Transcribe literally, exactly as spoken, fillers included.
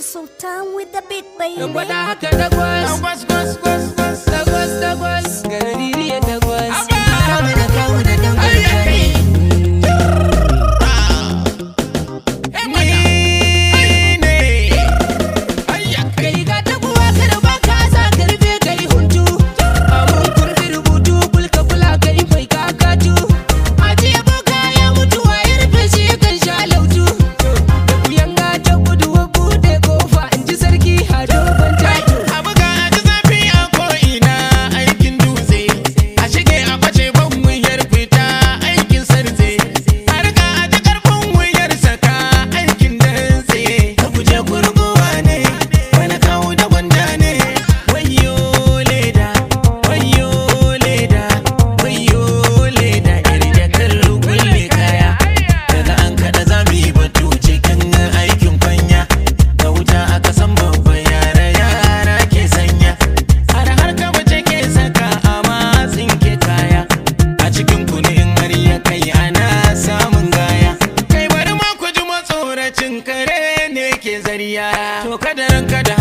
Sultan with the beat, baby. Nobody haka dagwas, dagwas, dagwas, dagwas, dagwas, gariri dagwas. Kamu da kamu da dangwai kai. Kai ga taguwa kada baka za ka rufe kai huntu. Amun kurfi rubutu bulka bula kai fai kakatu. Ajiye boka ya mutu wa ya rufe shi kan sha lautu. Yanga ta gudu wa bude kofa in ji sarki hado ban tato. Abu ga ji zafi a ko'ina aikin dutse. A shige a bace ban wuyar fita aikin sarze. A rika a ji karfin wuyar saka aikin dantse. Ka guje gurguwa ne, wani kawo da gwanda ne. Wayo leda, wayo leda, wayo leda. Yar jakar kulle kaya. Daga an kaɗa zami batu cikin aikin kwanya. Da wuta aka san babban yara yara ke sanya. Har har ka bace ke saka a matsin ke kaya. A cikin kuni in har ya kai ana samun gaya. Kai bari ma ku ji matsoracin kare ne ke zariya. To kada ranka da